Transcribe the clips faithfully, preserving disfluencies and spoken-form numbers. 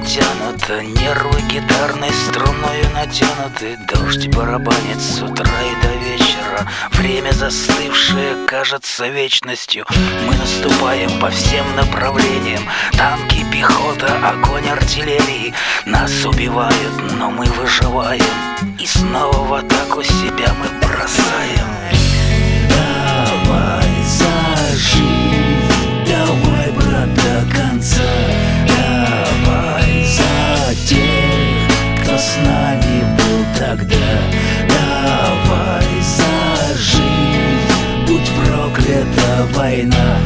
натянута, нервы гитарной струною натянуты. Дождь барабанит с утра и до вечера. Время застывшее кажется вечностью. Мы наступаем по всем направлениям. Танки, пехота, огонь артиллерии. Нас убивают, но мы выживаем. И снова в атаку себя мы бросаем. Давай за жизнь, давай, брат, до конца. Давай за тех, кто с нами был тогда. Давай за жизнь, будь проклята война.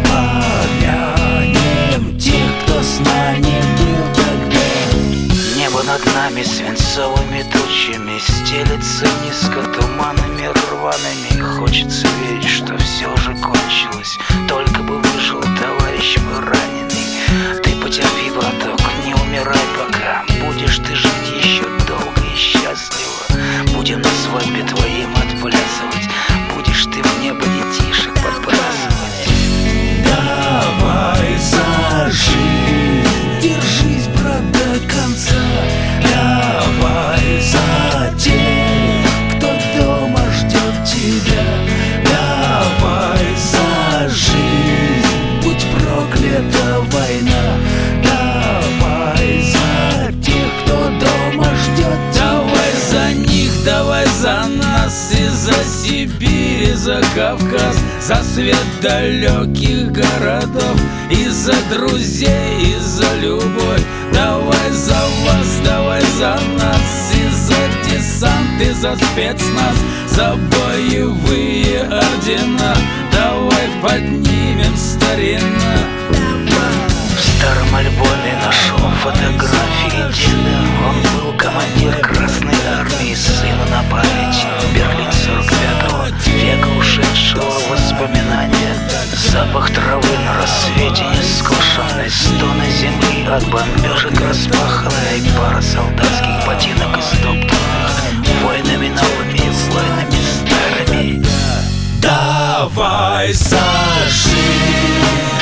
Помянем тех, кто с нами был тогда. Небо над нами свинцовыми тучами стелется низко туманами рваными. Хочется верить, что все же кончилось. Только бы выжил товарищ мой раненый. Ты потерпи, браток, не умирай пока. Будешь ты жить еще долго и счастливо. Будем на свадьбе твоим отплясывать. Будешь ты в небо детишек подбрасывать. Давай за жизнь, держись, брат, до конца. Давай за тех, кто дома ждет тебя. Давай за жизнь, будь проклята война. Давай за тех, кто дома ждет тебя. Давай за них, давай за нас, и за Сибирь, и за Кавказ, за свет далеких городов, и за друзей, и за любовь. Давай за вас, давай за нас, и за десант, и за спецназ, за боевые ордена. Давай поднимем старина. В старом альбоме нашел фотографии деда. Он был командир Красной Армии, сыну на память. Берлин сорок пятого века ушедшего в воспоминания. Запах травы на рассвете нескошенной, стоны земли от бомбежек распаханной, пара солдатских ботинок истоптанных войнами новыми, войнами старыми. Давай за жизнь,